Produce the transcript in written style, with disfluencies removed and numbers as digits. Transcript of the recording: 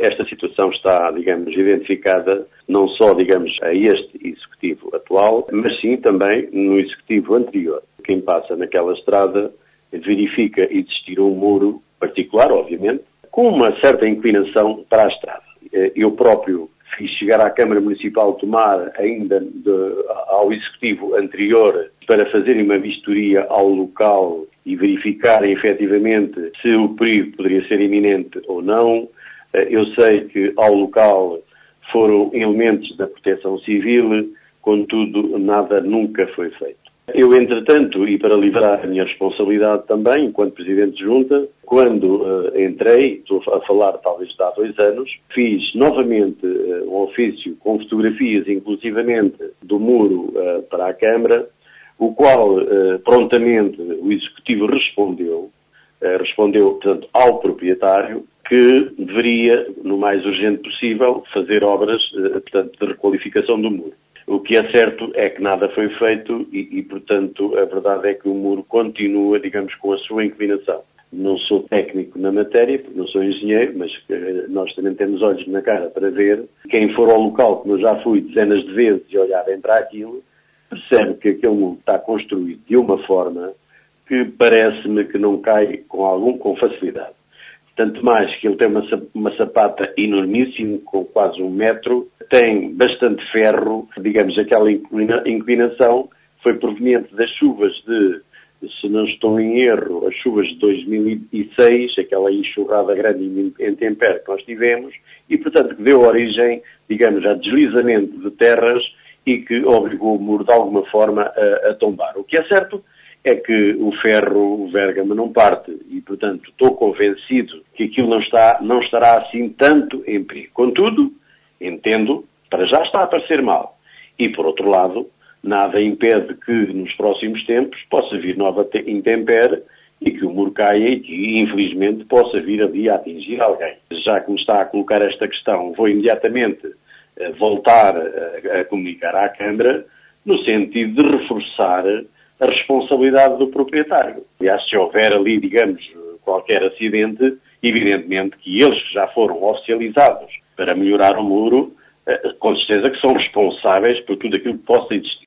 esta situação está, digamos, identificada não só, digamos, a este Executivo atual, mas sim também no Executivo anterior. Quem passa naquela estrada verifica existir um muro particular, obviamente, com uma certa inclinação para a estrada. Eu próprio fiz chegar à Câmara Municipal de Tomar, ainda ao Executivo anterior, para fazerem uma vistoria ao local e verificarem efetivamente se o perigo poderia ser iminente ou não. Eu sei que ao local foram elementos da Proteção Civil, contudo nada nunca foi feito. Eu, entretanto, e para livrar a minha responsabilidade também, enquanto Presidente de Junta, quando entrei, estou a falar talvez de há 2 anos, fiz novamente um ofício com fotografias, inclusivamente, do muro para a Câmara, o qual prontamente o Executivo respondeu, portanto, ao proprietário, que deveria, no mais urgente possível, fazer obras, portanto, de requalificação do muro. O que é certo é que nada foi feito e, portanto, a verdade é que o muro continua, digamos, com a sua inclinação. Não sou técnico na matéria, porque não sou engenheiro, mas nós também temos olhos na cara para ver. Quem for ao local, como eu já fui dezenas de vezes e olhar para aquilo, percebe que aquele muro está construído de uma forma que parece-me que não cai com facilidade. Tanto mais que ele tem uma sapata enormíssima, com quase 1 metro, tem bastante ferro, digamos, aquela inclinação foi proveniente das chuvas se não estou em erro, as chuvas de 2006, aquela enxurrada grande em Tempero que nós tivemos, e portanto que deu origem, digamos, a deslizamento de terras e que obrigou o muro de alguma forma a tombar. O que é certo é que o ferro, o vérgama, não parte e, portanto, estou convencido que aquilo não estará assim tanto em perigo. Contudo, entendo, para já está a parecer mal. E, por outro lado, nada impede que, nos próximos tempos, possa vir nova intempérie e que o muro caia e que, infelizmente, possa vir ali a atingir alguém. Já que me está a colocar esta questão, vou imediatamente voltar a comunicar à Câmara no sentido de reforçar a responsabilidade do proprietário. Aliás, se houver ali, digamos, qualquer acidente, evidentemente que eles que já foram oficializados para melhorar o muro, com certeza que são responsáveis por tudo aquilo que possa existir.